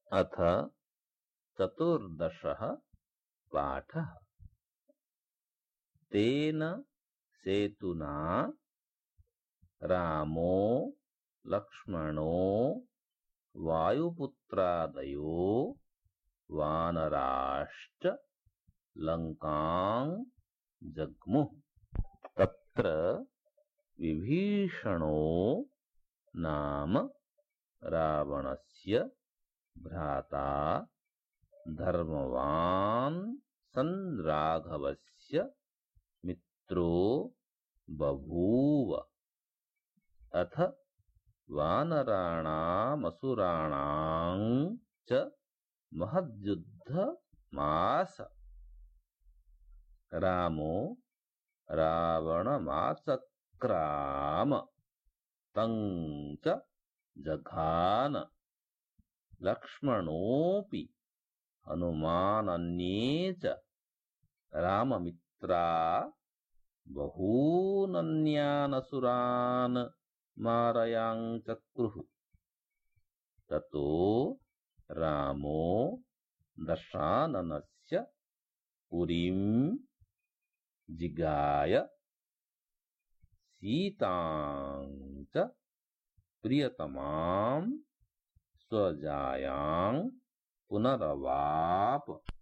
अथ चतुर्दशः पाठः। तेन सेतुना रामो लक्ष्मणो वायुपुत्रादयो वानराश्च लङ्कां जग्मुः। तत्र विभीषणो नाम रावणस्य भ्राता धर्मवान् सन् राघवस्य मित्रो बभूव। अथ वानराणामसुराणां च महद्युद्धमास। रामो रावणमाचक्राम तं च जघान। लक्ष्मणोऽपि हनुमानन्ये च राममित्रा बहूनन्यानसुरान् मारयाञ्चक्रुः। ततो रामो दशाननस्य पुरीं जिगाय सीतां च प्रियतमां स्वजायां पुनरवाप।